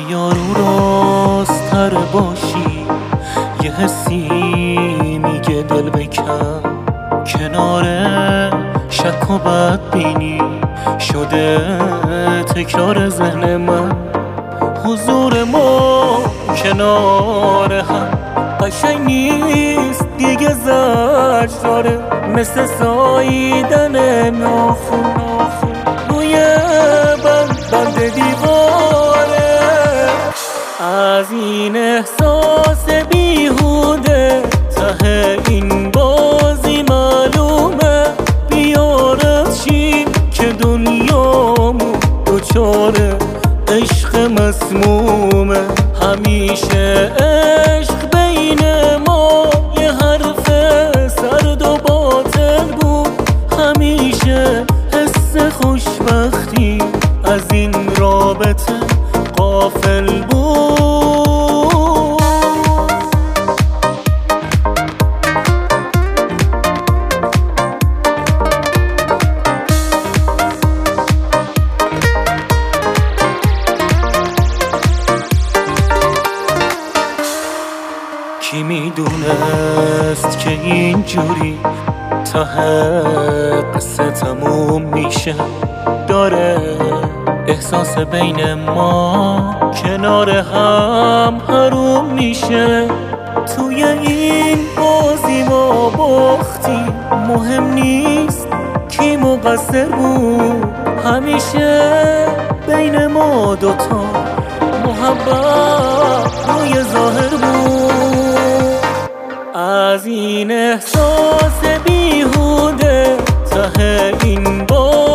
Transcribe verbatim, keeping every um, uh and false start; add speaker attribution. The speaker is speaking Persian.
Speaker 1: یارو راست‌تر باشی، یه حسی میگه دل بکن. کنار شک و بدبینی شده تکرار ذهن من. حضور ما کنار هم قشنگ نیست دیگه، زجر داره مثل ساییدن ناخون روی بند بند دیواره. از این احساس بیهوده ته این بازی معلومه، بیارت شیم که دنیامون دوچاره عشق مسمومه. همیشه عشق بین ما یه حرف سرد و باطل بود، همیشه حس خوشبختی از این رابطه غافل بود. کی میدونست که اینجوری ته قصه تموم میشه؟ داره احساس بین ما کنار هم حروم میشه. توی این بازی ما باختی، مهم نیست کی مقصر بود، همیشه بین ما دوتا محبت روی ظاهر بود. از این احساس بیهوده ته این با